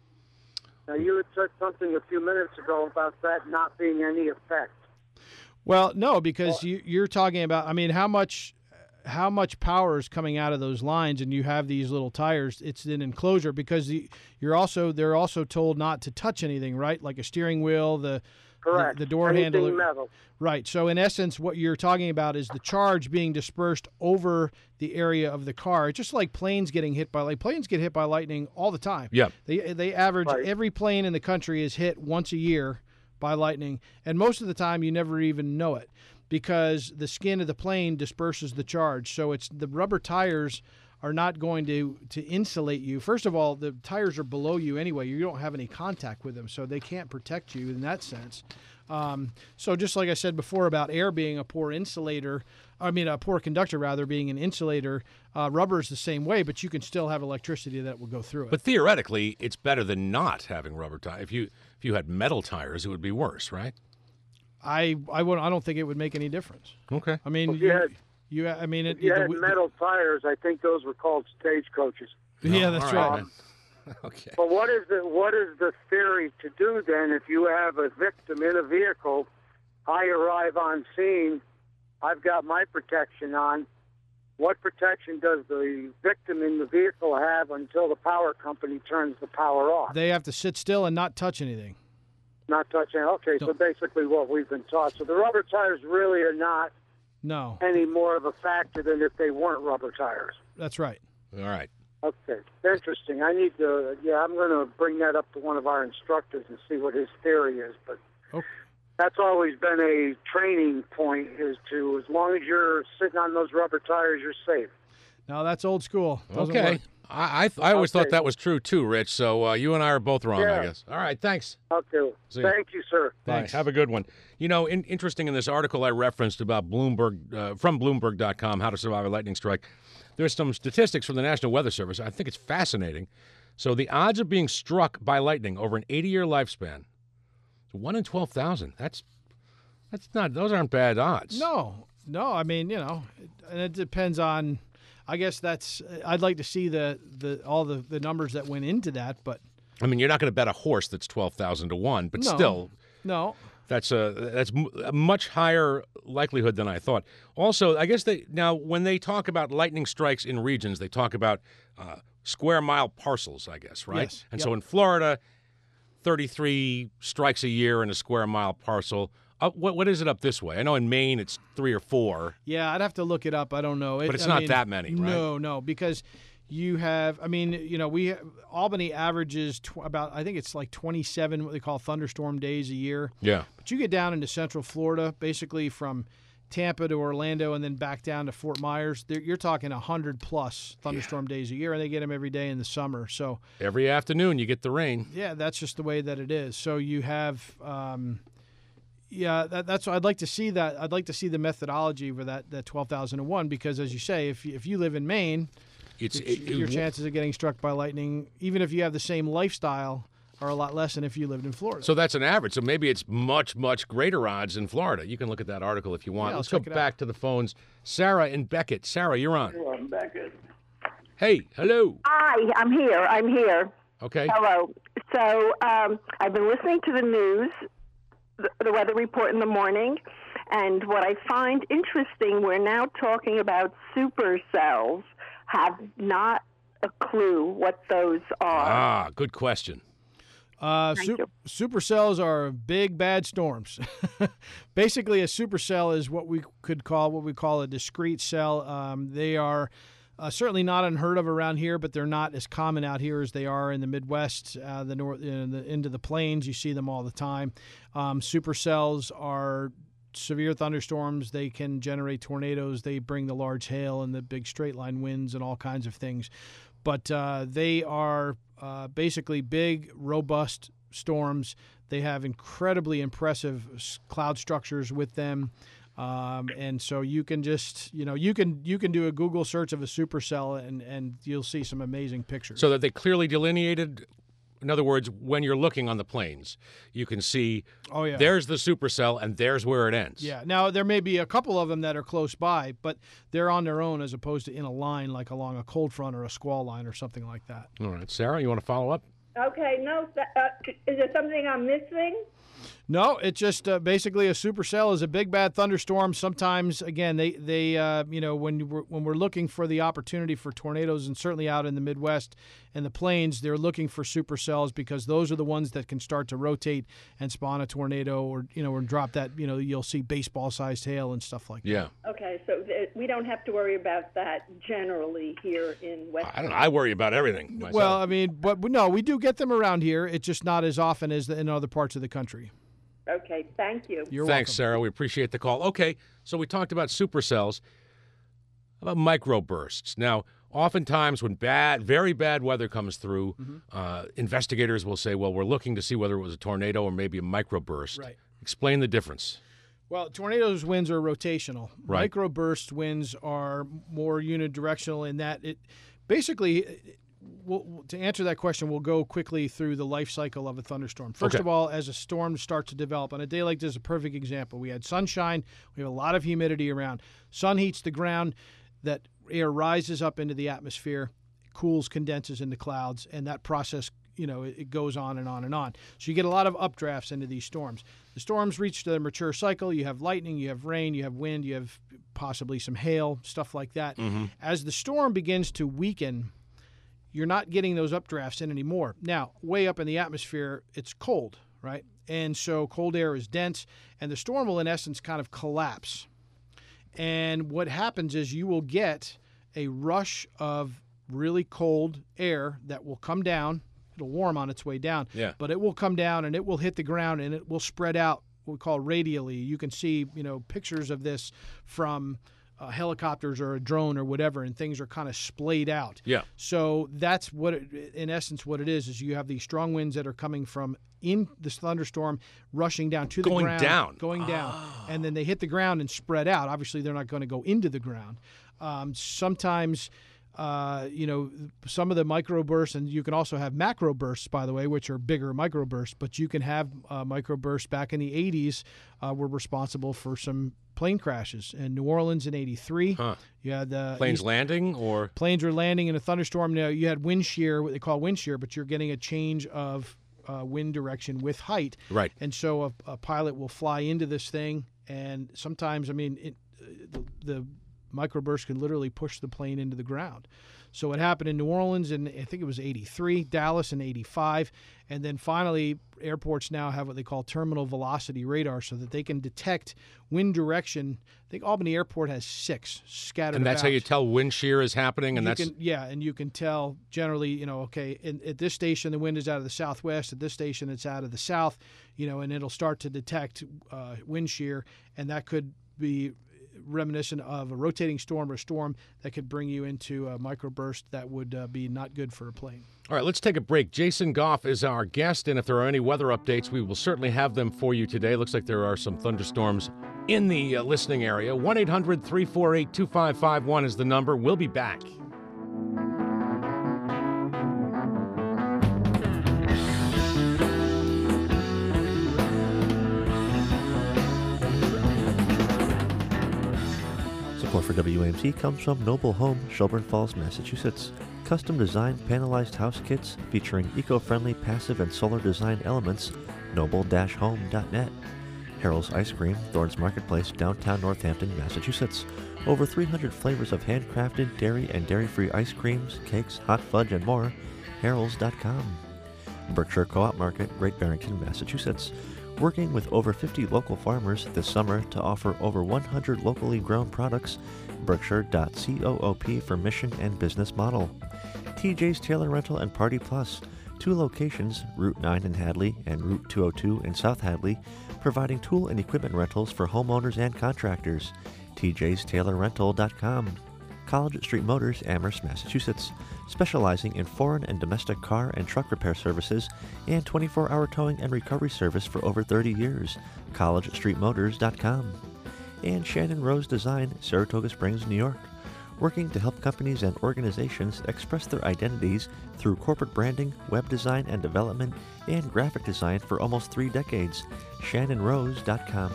G: Now, you had said something a few minutes ago about that not being any effect.
B: Well, no, because you, you're talking about, I mean, how much how much power is coming out of those lines, and you have these little tires. It's an enclosure because the, you're also they're also told not to touch anything, right? Like a steering wheel, the
G: Correct.
B: the, the door
G: Anything
B: handle.
G: metal.
B: Right. So in essence, what you're talking about is the charge being dispersed over the area of the car. It's just like planes getting hit by like planes get hit by lightning all the time.
A: Yeah.
B: They they average
G: Right.
B: every plane in the country is hit once a year by lightning, and most of the time you never even know it because the skin of the plane disperses the charge. So it's the rubber tires are not going to to insulate you. First of all, the tires are below you anyway. You don't have any contact with them, so they can't protect you in that sense. Um, so just like I said before about air being a poor insulator, I mean a poor conductor rather being an insulator, uh, rubber is the same way, but you can still have electricity that will go through it.
A: But theoretically, it's better than not having rubber tires. If you if you had metal tires, it would be worse, right?
B: I I would I don't think it would make any difference.
A: Okay.
B: I mean,
G: If you
B: you,
G: had-
B: you I mean it.
G: If you
B: the-
G: had
B: the-
G: metal tires, I think those were called stagecoaches.
B: yeah, that's
A: All
B: right.
A: man. Okay.
G: But what is the what is the theory to do then if you have a victim in a vehicle? I arrive on scene. I've got my protection on. What protection does the victim in the vehicle have until the power company turns the power off?
B: They have to sit still and not touch anything.
G: Not touching. Okay, so
B: Don't-
G: basically what we've been taught. So the rubber tires really are not
B: No,
G: any more of a factor than if they weren't rubber tires.
B: that's right.
A: All right.
G: Okay, interesting. I need to, yeah, I'm going to bring that up to one of our instructors and see what his theory is. But
B: Okay.
G: that's always been a training point, is to, as long as you're sitting on those rubber tires, you're safe.
B: No, that's old school. Doesn't
A: Okay.
B: work.
A: I I, I always
G: Okay.
A: thought that was true too, Rich. So uh, you and I are both wrong, I
G: Yeah.
A: guess. All right. Thanks.
G: Okay,
A: See ya.
G: thank you, sir.
B: Thanks.
A: Bye. Have a good one. You know, in, interesting in this article I referenced about Bloomberg, uh, from Bloomberg dot com, how to survive a lightning strike, there's some statistics from the National Weather Service. I think it's fascinating. So the odds of being struck by lightning over an eighty-year lifespan, one in twelve thousand. That's that's not; those aren't bad odds.
B: No, no. I mean, you know, it, and it depends on. I guess that's. I'd like to see the, the all the, the numbers that went into that, but
A: I mean, you're not going to bet a horse that's twelve thousand to one, but
B: No.
A: still,
B: No.
A: that's a that's m- a much higher likelihood than I thought. Also, I guess they now when they talk about lightning strikes in regions, they talk about uh, square mile parcels, I guess, right?
B: Yes.
A: And
B: Yep.
A: so in Florida, thirty-three strikes a year in a square mile parcel. Uh, what what is it up this way? I know in Maine it's three or four.
B: Yeah, I'd have to look it up. I don't know. It,
A: But it's
B: I
A: not
B: mean,
A: that many, right?
B: No, no, because you have. I mean, you know, we Albany averages tw- about. I think it's like twenty-seven what they call thunderstorm days a year.
A: Yeah.
B: But you get down into Central Florida, basically from Tampa to Orlando, and then back down to Fort Myers. They're, you're talking a hundred plus thunderstorm days a year, and they get them every day in the summer. So
A: Every afternoon you get the rain.
B: yeah, that's just the way that it is. So you have. Um, Yeah, that, that's I'd like to see that. I'd like to see the methodology for that that twelve thousand and one because, as you say, if you, if you live in Maine,
A: It's
B: your,
A: it-
B: your
A: it-
B: chances of getting struck by lightning, even if you have the same lifestyle, are a lot less than if you lived in Florida.
A: So that's an average. So maybe it's much, much greater odds in Florida. You can look at that article if you want.
B: Yeah, I'll
A: Let's go
B: check it out.
A: back to the phones. Sarah in Beckett. Sarah, you're on.
H: I'm Beckett.
A: Hey, hello.
H: Hi, I'm here. I'm here.
A: Okay.
H: Hello. So um, I've been listening to the news, the, the weather report in the morning, and what I find interesting, we're now talking about supercells. Have not a clue what those are.
A: Ah, good question.
B: Uh,
H: Thank
B: su-
H: you.
B: supercells are big bad storms. Basically, a supercell is what we could call what we call a discrete cell. Um, they are uh, certainly not unheard of around here, but they're not as common out here as they are in the Midwest, uh, the north, uh, the, into the plains. You see them all the time. Um, supercells are severe thunderstorms. They can generate tornadoes. They bring the large hail and the big straight line winds and all kinds of things. But uh, they are uh, basically big, robust storms. They have incredibly impressive s- cloud structures with them. Um, and so you can just, you know, you can you can do a Google search of a supercell and, and you'll see some amazing pictures.
A: So that they clearly delineated. In other words, when you're looking on the plains, you can see
B: oh, yeah.
A: there's the supercell and there's where it ends.
B: Yeah. Now, there may be a couple of them that are close by, but they're on their own as opposed to in a line like along a cold front or a squall line or something like that.
A: All right. Sarah, you want to follow up?
I: Okay, no, th- uh, is there something I'm missing?
B: No, it's just uh, basically a supercell is a big bad thunderstorm. Sometimes, again, they they uh, you know when we're, when we're looking for the opportunity for tornadoes, and certainly out in the Midwest and the plains, they're looking for supercells because those are the ones that can start to rotate and spawn a tornado, or you know, or drop that. You know, you'll see baseball-sized hail and stuff like
A: Yeah.
I: Okay, so th- we don't have to worry about that generally here in West.
A: I don't know. I worry about everything myself.
B: that. Well, I mean, but no, we do get them around here. It's just not as often as in other parts of the country.
I: Okay, thank you.
B: You're
A: Thanks,
B: welcome.
A: Sarah. We appreciate the call. Okay, so we talked about supercells. How about microbursts? Now, oftentimes when bad, very bad weather comes through,
B: Mm-hmm.
A: uh, investigators will say, well, we're looking to see whether it was a tornado or maybe a microburst.
B: Right.
A: Explain the difference.
B: Well, tornadoes winds are rotational.
A: Right.
B: Microburst winds are more unidirectional in that it basically. We'll, to answer that question, we'll go quickly through the life cycle of a thunderstorm. First
A: Okay.
B: of all, as a storm starts to develop, on a day like this is a perfect example. We had sunshine, we have a lot of humidity around. Sun heats the ground, that air rises up into the atmosphere, cools, condenses into clouds, and that process, you know, it, it goes on and on and on. So you get a lot of updrafts into these storms. The storms reach their mature cycle. You have lightning, you have rain, you have wind, you have possibly some hail, stuff like that. As the storm begins to weaken, you're not getting those updrafts in anymore. Now, way up in the atmosphere, it's cold, right? And so cold air is dense, and the storm will, in essence, kind of collapse. And what happens is you will get a rush of really cold air that will come down. It'll warm on its way down,
A: Yeah.
B: but it will come down and it will hit the ground and it will spread out what we call radially. You can see, you know, pictures of this from uh, helicopters or a drone or whatever, and things are kind of splayed out.
A: Yeah.
B: So that's what, it, in essence, what it is, is you have these strong winds that are coming from in this thunderstorm, rushing down to the
A: Going
B: ground.
A: down.
B: Going down. And then they hit the ground and spread out. Obviously, they're not going to go into the ground. Um, sometimes uh, you know, some of the microbursts, and you can also have macrobursts, by the way, which are bigger microbursts, but you can have uh, microbursts back in the eighties uh, were responsible for some plane crashes. In New Orleans in eighty-three,
A: Huh.
B: you had the
A: Planes
B: East-
A: landing or
B: planes were landing in a thunderstorm. Now, you had wind shear, what they call wind shear, but you're getting a change of uh, wind direction with height.
A: right.
B: And so a, a pilot will fly into this thing, and sometimes, I mean, it, the, the microburst can literally push the plane into the ground. So it happened in New Orleans in, I think it was eighty-three, Dallas in eighty-five, and then finally airports now have what they call terminal velocity radar so that they can detect wind direction. I think Albany Airport has six scattered
A: And that's
B: about.
A: how you tell wind shear is happening, and
B: You
A: that's
B: can, yeah, and you can tell generally, you know, okay, in, at this station the wind is out of the southwest, at this station it's out of the south, you know, and it'll start to detect uh, wind shear, and that could be reminiscent of a rotating storm or a storm that could bring you into a microburst that would uh, be not good for a plane.
A: All right, let's take a break. Jason Goff is our guest, and if there are any weather updates, we will certainly have them for you today. Looks like there are some thunderstorms in the uh, listening area. one eight hundred three four eight two five five one is the number. We'll be back.
D: Support for W A M C comes from Noble Home, Shelburne Falls, Massachusetts. Custom designed panelized house kits featuring eco-friendly passive and solar design elements. noble dash home dot net. Harold's Ice Cream, Thorns Marketplace, downtown Northampton, Massachusetts. Over three hundred flavors of handcrafted dairy and dairy-free ice creams, cakes, hot fudge, and more. Harolds dot com. Berkshire Co-op Market, Great Barrington, Massachusetts. Working with over fifty local farmers this summer to offer over one hundred locally grown products. Berkshire dot coop for mission and business model. T J's Taylor Rental and Party Plus, two locations, Route nine in Hadley and Route two oh two in South Hadley, providing tool and equipment rentals for homeowners and contractors. T J's Taylor Rental dot com. College Street Motors, Amherst, Massachusetts, specializing in foreign and domestic car and truck repair services and twenty-four hour towing and recovery service for over thirty years. college street motors dot com. And Shannon Rose Design, Saratoga Springs, New York, working to help companies and organizations express their identities through corporate branding, web design and development, and graphic design for almost three decades. shannon rose dot com.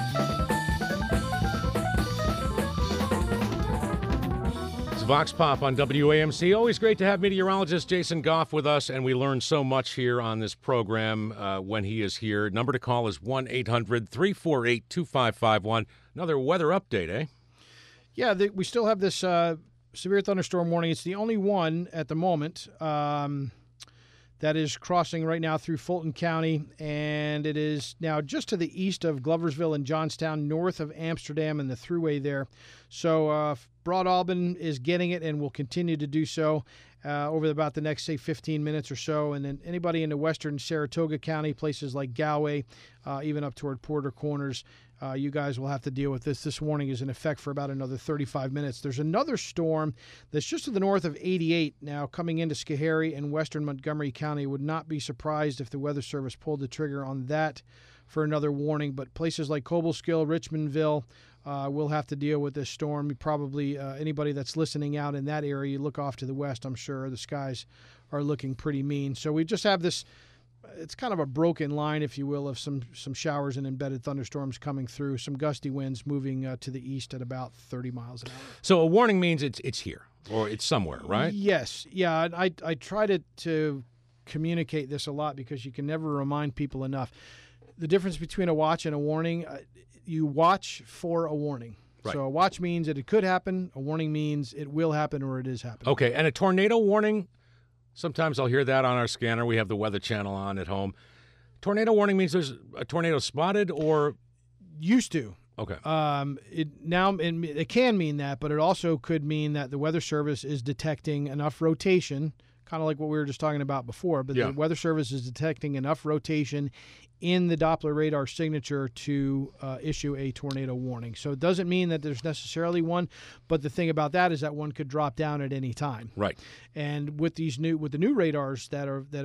A: Vox Pop on W A M C. Always great to have meteorologist Jason Goff with us, and we learn so much here on this program uh, when he is here. Number to call is one eight hundred three four eight two five five one. Another weather update, eh?
B: Yeah, the, we still have this uh, severe thunderstorm warning. It's the only one at the moment um, that is crossing right now through Fulton County, and it is now just to the east of Gloversville and Johnstown, north of Amsterdam and the thruway there. So uh, Broad Alban is getting it and will continue to do so uh, over about the next, say, fifteen minutes or so. And then anybody in the western Saratoga County, places like Galway, uh, even up toward Porter Corners, uh, you guys will have to deal with this. This warning is in effect for about another thirty-five minutes. There's another storm that's just to the north of eighty-eight now coming into Schoharie and western Montgomery County. Would not be surprised if the Weather Service pulled the trigger on that for another warning. But places like Cobleskill, Richmondville, Uh, we'll have to deal with this storm. Probably uh, anybody that's listening out in that area, you look off to the west, I'm sure the skies are looking pretty mean. So we just have this, it's kind of a broken line, if you will, of some, some showers and embedded thunderstorms coming through, some gusty winds moving uh, to the east at about thirty miles an hour.
A: So a warning means it's it's here, or it's somewhere, right?
B: Yes. Yeah, I, I try to, to communicate this a lot because you can never remind people enough. The difference between a watch and a warning, uh, you watch for a warning.
A: Right.
B: So a watch means that it could happen. A warning means it will happen or it is happening.
A: Okay, and a tornado warning, sometimes I'll hear that on our scanner. We have the Weather Channel on at home. Tornado warning means there's a tornado spotted or?
B: Used to.
A: Okay.
B: Um, it now it, it can mean that, but it also could mean that the Weather Service is detecting enough rotation, kind of like what we were just talking about before, but
A: yeah.
B: the Weather Service is detecting enough rotation in the Doppler radar signature to uh, issue a tornado warning. So it doesn't mean that there's necessarily one, but the thing about that is that one could drop down at any time.
A: Right.
B: And with these new with the new radars that are that have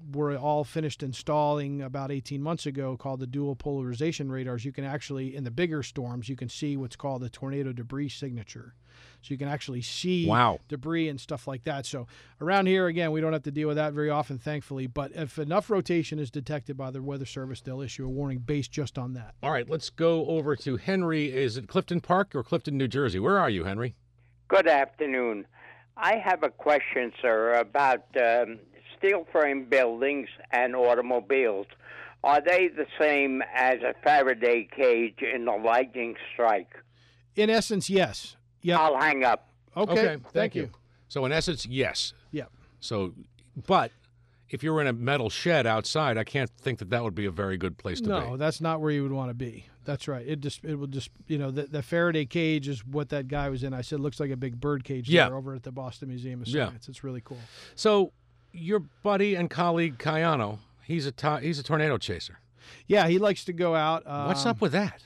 B: were all finished installing about eighteen months ago, called the dual polarization radars, you can actually, in the bigger storms, you can see what's called the tornado debris signature. So you can actually see
A: wow.
B: debris and stuff like that. So around here, again, we don't have to deal with that very often, thankfully. But if enough rotation is detected by the Weather Service, they'll issue a warning based just on that.
A: All right, let's go over to Henry. Is it Clifton Park or Clifton, New Jersey? Where are you, Henry?
J: Good afternoon. I have a question, sir, about um, steel frame buildings and automobiles. Are they the same as a Faraday cage in the lightning strike?
B: In essence, yes. Yep.
J: I'll hang up.
B: Okay,
A: okay
B: thank,
A: thank
B: you.
A: you. So in essence, yes.
B: Yep.
A: So, but if you were in a metal shed outside, I can't think that that would be a very good place to
B: no,
A: be.
B: No, that's not where you would want to be. That's right. It just it would just you know the, the Faraday cage is what that guy was in. I said it looks like a big bird cage
A: yeah.
B: there over at the Boston Museum of
A: yeah.
B: Science. It's really cool.
A: So your buddy and colleague Cayano, he's a to- he's a tornado chaser.
B: Yeah, he likes to go out. Um,
A: What's up with that?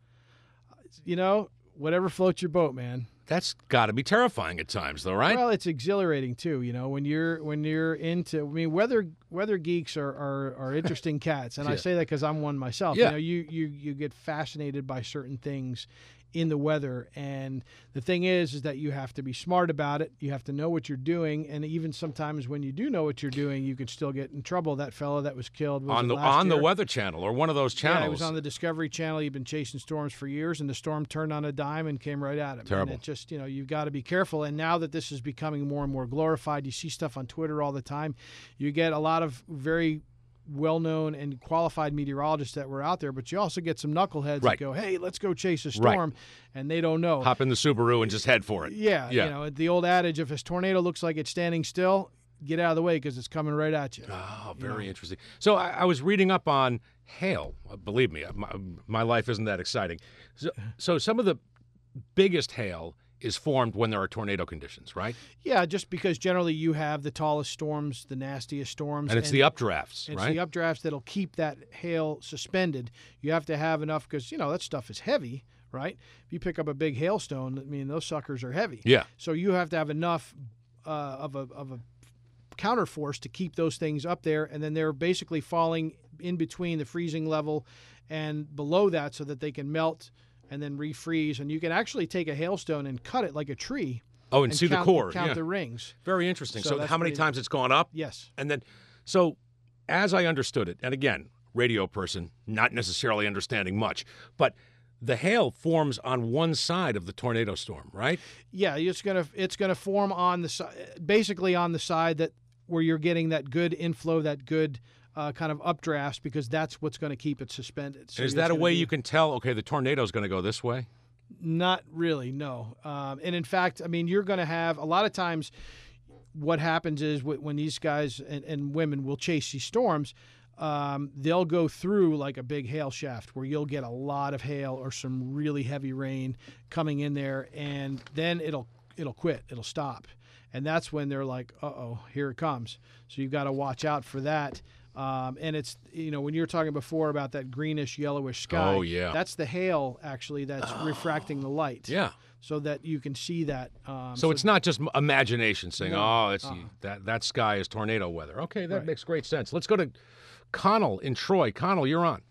B: You know, whatever floats your boat, man.
A: That's got to be terrifying at times, though, right?
B: Well, it's exhilarating too. You know, when you're when you're into. I mean, weather weather geeks are are, are interesting cats, and
A: yeah.
B: I say that because I'm one myself.
A: Yeah.
B: You know, you you you get fascinated by certain things in the weather, and the thing is, is that you have to be smart about it. You have to know what you're doing, and even sometimes when you do know what you're doing, you can still get in trouble. That fellow that was killed was
A: on the on year? the Weather Channel or one of those channels.
B: Yeah, he was on the Discovery Channel. He'd been chasing storms for years, and the storm turned on a dime and came right at him.
A: Terrible.
B: And it just, you know, you've got to be careful. And now that this is becoming more and more glorified, you see stuff on Twitter all the time. You get a lot of very well-known and qualified meteorologists that were out there, but you also get some knuckleheads
A: right.
B: that go, hey, let's go chase a storm,
A: right.
B: and they don't know.
A: Hop in the Subaru and just head for it.
B: Yeah,
A: yeah.
B: You know, the old adage, if a tornado looks like it's standing still, get out of the way because it's coming right at you.
A: Oh, very
B: you know?
A: interesting. So I, I was reading up on hail. Believe me, my, my life isn't that exciting. So, so some of the biggest hail is formed when there are tornado conditions, right?
B: Yeah, just because generally you have the tallest storms, the nastiest storms.
A: And it's
B: and
A: the updrafts,
B: it's
A: right?
B: It's the updrafts that'll keep that hail suspended. You have to have enough because, you know, that stuff is heavy, right? If you pick up a big hailstone, I mean, those suckers are heavy.
A: Yeah.
B: So you have to have enough uh, of a of a counterforce to keep those things up there, and then they're basically falling in between the freezing level and below that so that they can melt and then refreeze, and you can actually take a hailstone and cut it like a tree.
A: Oh, and,
B: and
A: see
B: count,
A: the core.
B: Count
A: yeah.
B: the rings.
A: Very interesting.
B: So,
A: So,
B: that's
A: how many
B: pretty,
A: times it's gone up?
B: Yes.
A: And then, so as I understood it, and again, radio person, not necessarily understanding much, but the hail forms on one side of the tornado storm, right?
B: Yeah, it's gonna it's gonna form on the side, basically on the side that where you're getting that good inflow, that good. Uh, kind of updrafts, because that's what's going to keep it suspended. So
A: is that a way
B: be,
A: you can tell, okay, the tornado's going to go this way?
B: Not really, no. Um, and in fact, I mean, you're going to have, a lot of times what happens is when these guys and, and women will chase these storms, um, they'll go through like a big hail shaft where you'll get a lot of hail or some really heavy rain coming in there, and then it'll it'll quit, it'll stop. And that's when they're like, uh-oh, here it comes. So you've got to watch out for that. Um, and it's, you know, when you were talking before about that greenish, yellowish sky,
A: oh, yeah.
B: that's the hail, actually, that's oh. refracting the light.
A: Yeah.
B: So that you can see that. Um,
A: so, so it's not just imagination saying,
B: no,
A: oh, it's
B: uh,
A: that, that sky is tornado weather. Okay, that
B: right.
A: makes great sense. Let's go to Connell in Troy. Connell, you're on.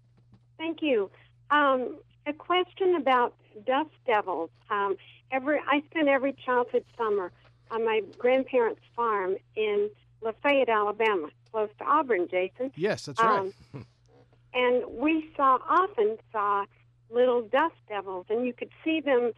K: Thank you. Um, a question about dust devils. Um, every I spent every childhood summer on my grandparents' farm in Lafayette, Alabama, close to Auburn, Jason.
B: Yes, that's
K: um,
B: right.
K: And we saw often saw little dust devils, and you could see them.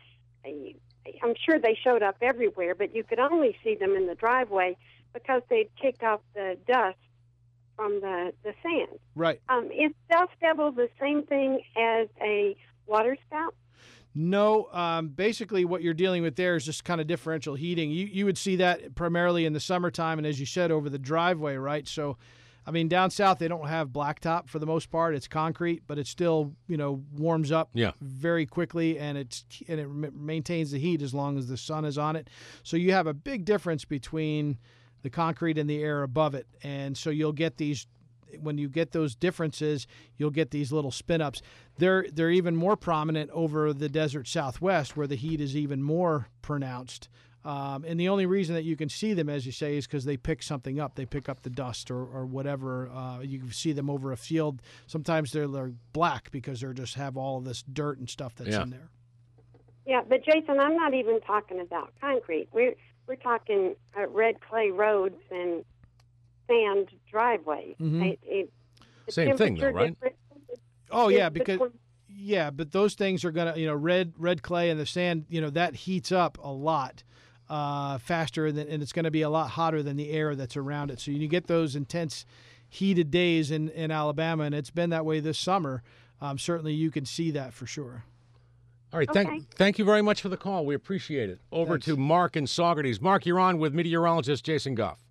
K: I'm sure they showed up everywhere, but you could only see them in the driveway because they'd kick off the dust from the, the sand.
B: Right.
K: Um, is dust devil the same thing as a water spout?
B: No, um, basically what you're dealing with there is just kind of differential heating. You you would see that primarily in the summertime, and as you said, over the driveway, right? So, I mean, down south they don't have blacktop for the most part. It's concrete, but it still, you know, warms up
A: yeah.
B: very quickly, and it's and it maintains the heat as long as the sun is on it. So you have a big difference between the concrete and the air above it, and so you'll get these. When you get those differences, you'll get these little spin-ups. They're they're even more prominent over the desert Southwest, where the heat is even more pronounced. Um, and the only reason that you can see them, as you say, is because they pick something up. They pick up the dust or, or whatever. Uh, you can see them over a field. Sometimes they're, they're black because they just have all of this dirt and stuff that's
A: Yeah.
B: in there.
K: Yeah, but Jason, I'm not even talking about concrete. We're we're talking uh, red clay roads and sand driveways.
B: Mhm.
K: It, it, the
A: Same thing, though,
K: temperature
A: right?
K: difference
B: Oh,
K: is
B: yeah, because
K: between-
B: yeah, but those things are gonna, you know, red red clay and the sand, you know, that heats up a lot uh, faster, than, and it's going to be a lot hotter than the air that's around it. So you get those intense heated days in, in Alabama, and it's been that way this summer. Um, certainly, you can see that for sure.
A: All right,
K: Okay.
A: thank, thank you very much for the call. We appreciate it. Over
B: Thanks.
A: to Mark in Saugerties. Mark, you're on with meteorologist Jason Goff.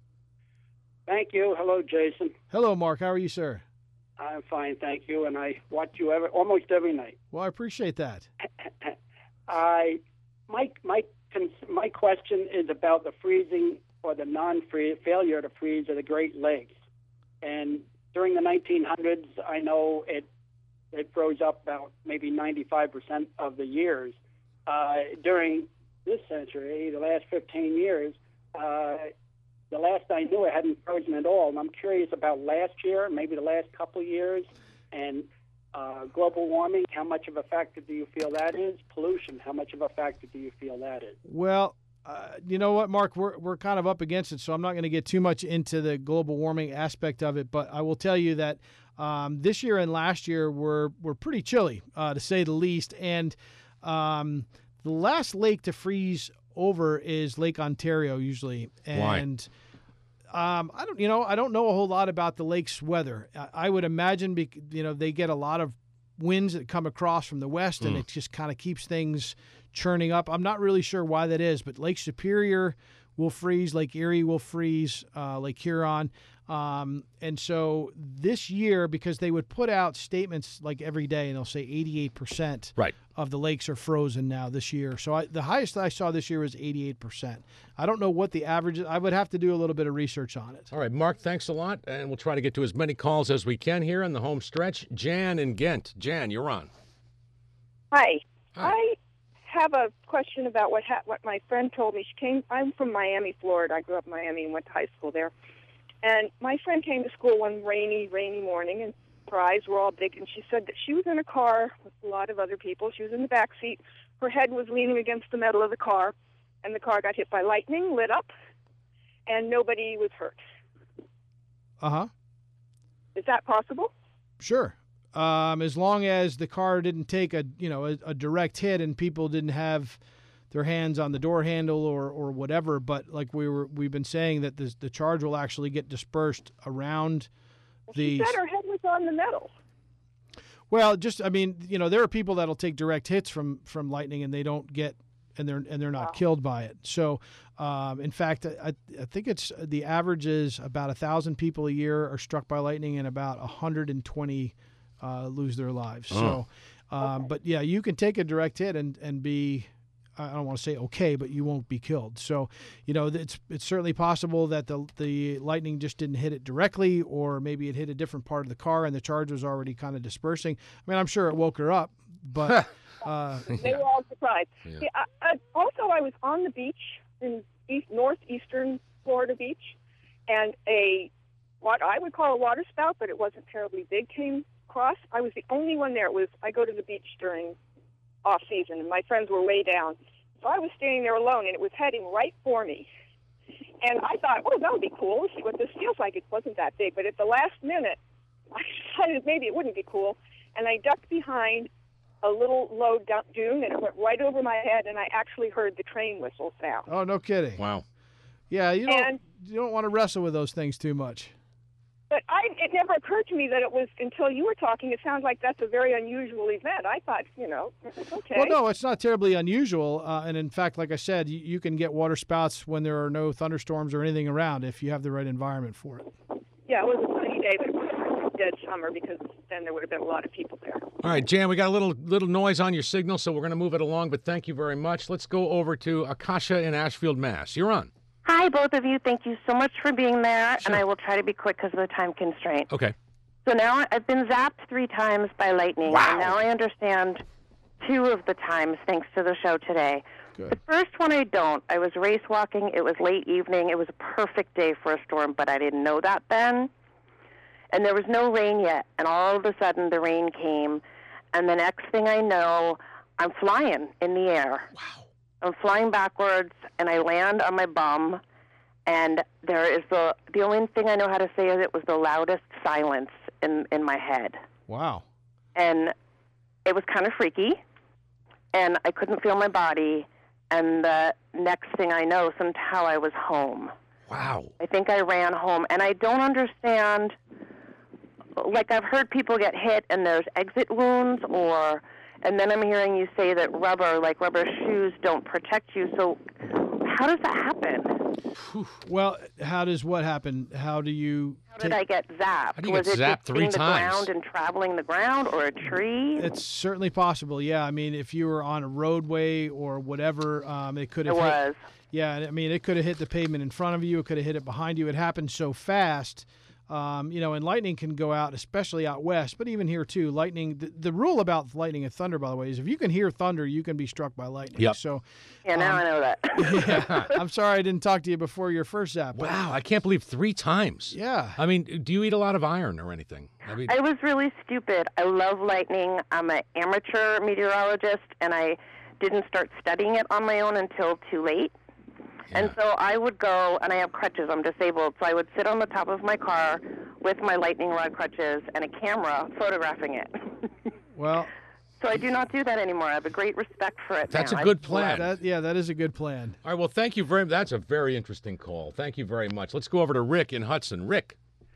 L: Thank you. Hello, Jason.
B: Hello, Mark. How are you, sir?
L: I'm fine, thank you, and I watch you every, almost every night.
B: Well, I appreciate that.
L: I my my cons- my question is about the freezing or the non-free failure to freeze of the Great Lakes. And during the nineteen hundreds, I know it it froze up about maybe ninety-five percent of the years. Uh, during this century, the last fifteen years, uh, the last I knew it hadn't frozen at all. And I'm curious about last year, maybe the last couple of years, and uh, global warming. How much of a factor do you feel that is? Pollution. How much of a factor do you feel that is?
B: Well, uh, you know what, Mark? We're we're kind of up against it, so I'm not going to get too much into the global warming aspect of it. But I will tell you that um, this year and last year were were pretty chilly, uh, to say the least. And um, the last lake to freeze over is Lake Ontario, usually.
A: Why?
B: And um, I don't, you know, I don't know a whole lot about the lake's weather. I, I would imagine, bec- you know, they get a lot of winds that come across from the west, and
A: Mm.
B: it just kind of keeps things churning up. I'm not really sure why that is, but Lake Superior will freeze, Lake Erie will freeze, uh, Lake Huron. Um, and so this year, because they would put out statements like every day, and they'll say eighty-eight percent
A: Right.
B: of the lakes are frozen now this year. So I, the highest I saw this year was eighty-eight percent. I don't know what the average is. I would have to do a little bit of research on it.
A: All right, Mark, thanks a lot, and we'll try to get to as many calls as we can here in the home stretch. Jan in Ghent. Jan, you're on.
M: Hi.
A: Hi.
M: I have a question about what ha- what my friend told me. She came. I'm from Miami, Florida. I grew up in Miami and went to high school there. And my friend came to school one rainy, rainy morning, and her eyes were all big. And she said that she was in a car with a lot of other people. She was in the back seat. Her head was leaning against the metal of the car, and the car got hit by lightning, lit up, and nobody was hurt.
B: Uh huh.
M: Is that possible?
B: Sure. Um, as long as the car didn't take a you know a, a direct hit and people didn't have their hands on the door handle or, or whatever. But like we were we've been saying that the the charge will actually get dispersed around the.
M: She said her head was on the metal.
B: Well, just I mean you know there are people that'll take direct hits from from lightning and they don't get and they're and they're not
M: Wow.
B: killed by it. So um, in fact, I, I think it's the average is about a thousand people a year are struck by lightning and about a hundred and twenty. Uh, lose their lives.
A: Oh.
B: So, um, but yeah, you can take a direct hit and, and be, I don't want to say okay, but you won't be killed. So, you know, it's it's certainly possible that the the lightning just didn't hit it directly, or maybe it hit a different part of the car and the charge was already kind of dispersing. I mean, I'm sure it woke her up, but uh,
M: They were all surprised.
A: Yeah.
M: Yeah, I, I, also, I was on the beach in east, northeastern Florida Beach, and a what I would call a water spout, but it wasn't terribly big, came across. I was the only one there. It was I go to the beach during off season, and my friends were way down, so I was standing there alone, and it was heading right for me. And I thought, oh, that would be cool. Let's see what this feels like. It wasn't that big, but at the last minute, I decided maybe it wouldn't be cool, and I ducked behind a little low du- dune, and it went right over my head, and I actually heard the train whistle sound.
B: oh, no kidding.
A: Wow.
B: Yeah, you don't
M: And-
B: you don't want to wrestle with those things too much.
M: But I, it never occurred to me that it was until you were talking. It sounds like that's a very unusual event. I thought, you know, okay.
B: Well, no, it's not terribly unusual. Uh, and in fact, like I said, you, you can get water spouts when there are no thunderstorms or anything around if you have the right environment for it.
M: Yeah, it was a sunny day, but it was dead summer because then there would have been a lot of people there.
A: All right, Jan, we got a little little noise on your signal, so we're going to move it along, but thank you very much. Let's go over to Akasha in Ashfield, Mass. You're on.
N: Hi, both of you. Thank you so much for being there,
A: Sure.
N: and I will try to be quick because of the time constraint.
A: Okay.
N: So now I've been zapped three times by lightning,
A: Wow.
N: and now I understand two of the times thanks to the show today.
B: Good.
N: The first one I don't. I was race walking. It was late evening. It was a perfect day for a storm, but I didn't know that then. And there was no rain yet. And all of a sudden, the rain came. And the next thing I know, I'm flying in the air.
A: Wow.
N: I'm flying backwards, and I land on my bum. And there is the the only thing I know how to say is it was the loudest silence in, in my head.
B: Wow.
N: And it was kind of freaky. And I couldn't feel my body. And the next thing I know, somehow I was home.
A: Wow.
N: I think I ran home. And I don't understand, like I've heard people get hit and there's exit wounds, or, and then I'm hearing you say that rubber, like rubber shoes, don't protect you. So how does that happen?
B: Well, how does what happen? How do you...
N: How did I get zapped?
A: How do you
N: Was
A: get
N: it
A: zapped
N: just
A: three
N: hitting the
A: times?
N: ground and traveling the ground, or a tree?
B: It's certainly possible, yeah. I mean, if you were on a roadway or whatever, um, it could have
N: It
B: hit...
N: was.
B: Yeah, I mean, it could have hit the pavement in front of you. It could have hit it behind you. It happened so fast. Um, you know, and lightning can go out, especially out west, but even here too. Lightning. The, the rule about lightning and thunder, by the way, is if you can hear thunder, you can be struck by lightning.
A: Yep.
B: So,
N: Yeah, now
B: um,
N: I know that.
B: yeah, I'm sorry I didn't talk to you before your first zap.
A: Wow, I can't believe three times.
B: Yeah.
A: I mean, do you eat a lot of iron or anything? I mean,
N: I was really stupid. I love lightning. I'm an amateur meteorologist, and I didn't start studying it on my own until too late. And so I would go, and I have crutches. I'm disabled. So I would sit on the top of my car with my lightning rod crutches and a camera photographing it.
B: Well,
N: So I do not do that anymore. I have a great respect for it
A: That's
N: now.
A: a good
N: I-
A: plan.
B: that, yeah, that is a good plan.
A: all right, well, thank you very much. That's a very interesting call. Thank you very much. Let's go over to Rick in Hudson. Rick.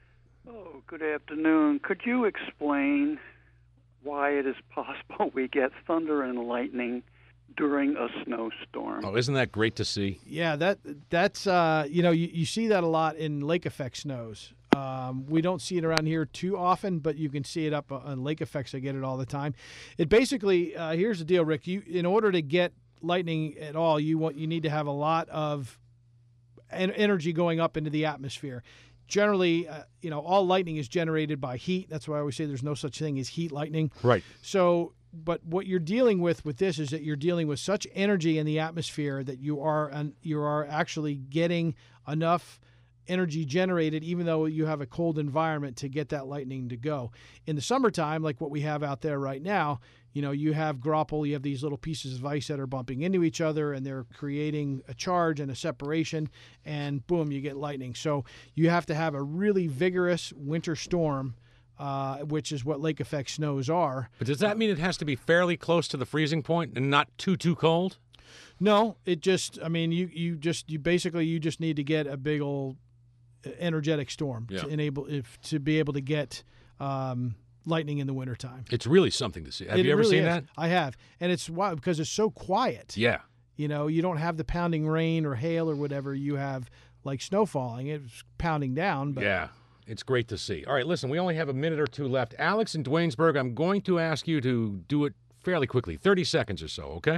O: Oh, good afternoon. Could you explain why it is possible we get thunder and lightning during a snowstorm?
A: Oh, isn't that great to see?
B: Yeah, that that's uh, you know you, you see that a lot in lake effect snows. Um, we don't see it around here too often, but you can see it up on lake effects. I get it all the time. It basically uh, here's the deal, Rick. You in order to get lightning at all, you want you need to have a lot of en- energy going up into the atmosphere. Generally, uh, you know, all lightning is generated by heat. That's why I always say there's no such thing as heat lightning.
A: Right.
B: So, but what you're dealing with with this is that you're dealing with such energy in the atmosphere that you are an, you are actually getting enough energy generated, even though you have a cold environment, to get that lightning to go. In the summertime, like what we have out there right now, you know, you have grapple, you have these little pieces of ice that are bumping into each other, and they're creating a charge and a separation, and boom, you get lightning. So you have to have a really vigorous winter storm, uh, which is what lake effect snows are.
A: But does that mean it has to be fairly close to the freezing point and not too, too cold?
B: No, it just, I mean, you, you just, you basically, you just need to get a big old energetic storm
A: Yeah.
B: to enable, if, to be able to get um, lightning in the wintertime.
A: It's really something to see. Have
B: It
A: you ever
B: really
A: seen
B: is.
A: that?
B: I have. And it's wild because it's so quiet.
A: Yeah.
B: You know, you don't have the pounding rain or hail or whatever you have like snow falling. It's pounding down. But
A: Yeah. It's great to see. All right, listen, we only have a minute or two left. Alex in Dwaynesburg, I'm going to ask you to do it fairly quickly, thirty seconds or so, okay?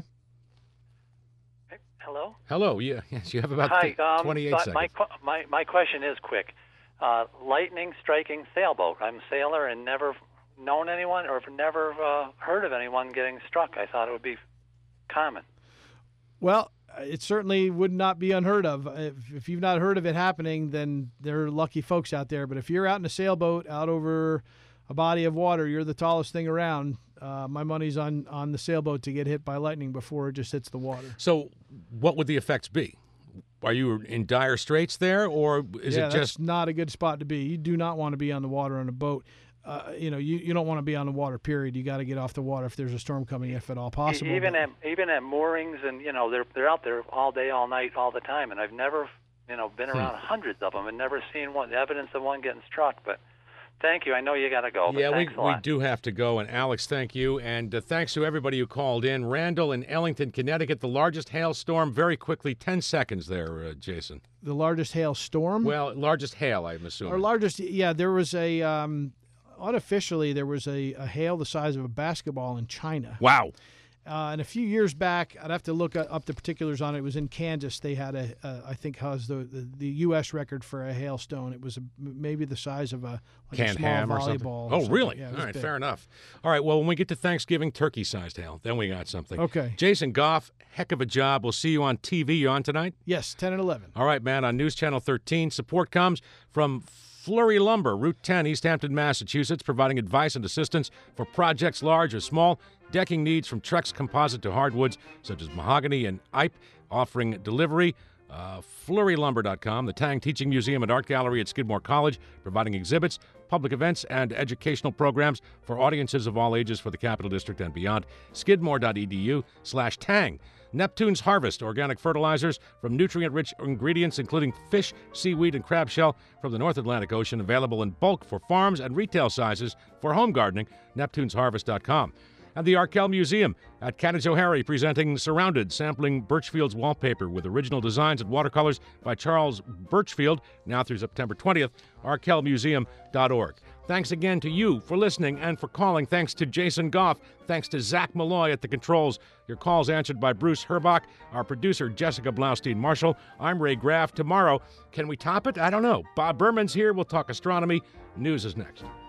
P: Hello?
A: Hello, yeah, yes, you have about
P: Hi. Um,
A: twenty-eight
P: but
A: seconds.
P: My, qu- my, my question is quick. Uh, lightning striking sailboat. I'm a sailor and never known anyone or never uh, heard of anyone getting struck. I thought it would be common.
B: Well, it certainly would not be unheard of. If, if you've not heard of it happening, then there are lucky folks out there. But if you're out in a sailboat out over a body of water, you're the tallest thing around. Uh, my money's on, on the sailboat to get hit by lightning before it just hits the water.
A: So what would the effects be? Are you in dire straits there, or is
B: yeah,
A: it
B: that's
A: just...
B: not a good spot to be. You do not want to be on the water on a boat. Uh, you know, you, you don't want to be on the water, period. You got to get off the water if there's a storm coming, if at all possible.
P: Even
B: But-
P: at even at moorings, and you know they're they're out there all day, all night, all the time. And I've never, you know, been
A: Hmm.
P: around hundreds of them and never seen one evidence of one getting struck. But thank you. I know you got to go. But
A: Yeah, we,
P: thanks a
A: we
P: lot.
A: do have to go. And Alex, thank you. And uh, thanks to everybody who called in. Randall in Ellington, Connecticut, the largest hailstorm, very quickly, ten seconds there, uh, Jason.
B: the largest hail storm?
A: Well, largest hail, I'm assuming.
B: Our largest, yeah, there was a, um, unofficially, there was a, a hail the size of a basketball in China.
A: Wow.
B: Uh, and a few years back, I'd have to look up the particulars on it. It was in Kansas. They had a, a I think, has the, the the U S record for a hailstone. It was a, maybe the size of a, like a
A: Canned
B: small
A: ham or something.
B: volleyball.
A: Oh,
B: or something.
A: really?
B: Yeah, it
A: All
B: was
A: right,
B: big.
A: fair enough. All right, well, when we get to Thanksgiving, turkey-sized hail, then we got something.
B: Okay.
A: Jason Goff, heck of a job. We'll see you on T V. You on tonight?
B: Yes, ten and eleven.
A: All right, man, on News Channel thirteen. Support comes from Flurry Lumber, Route ten, East Hampton, Massachusetts, providing advice and assistance for projects large or small. Decking needs from Trex composite to hardwoods such as mahogany and ipe, offering delivery. Uh, flurry lumber dot com, the Tang Teaching Museum and Art Gallery at Skidmore College, providing exhibits, public events, and educational programs for audiences of all ages for the Capital District and beyond. Skidmore.edu slash Tang. Neptune's Harvest, organic fertilizers from nutrient-rich ingredients including fish, seaweed, and crab shell from the North Atlantic Ocean, available in bulk for farms and retail sizes for home gardening. Neptunes Harvest dot com. And the Arkell Museum at Cottage-O'Harry, presenting Surrounded, sampling Birchfield's wallpaper with original designs and watercolors by Charles Birchfield, now through September twentieth, arkell museum dot org. Thanks again to you for listening and for calling. Thanks to Jason Goff. Thanks to Zach Malloy at the controls. Your calls answered by Bruce Herbach, our producer Jessica Blaustein-Marshall. I'm Ray Graff. Tomorrow, can we top it? I don't know. Bob Berman's here. We'll talk astronomy. News is next.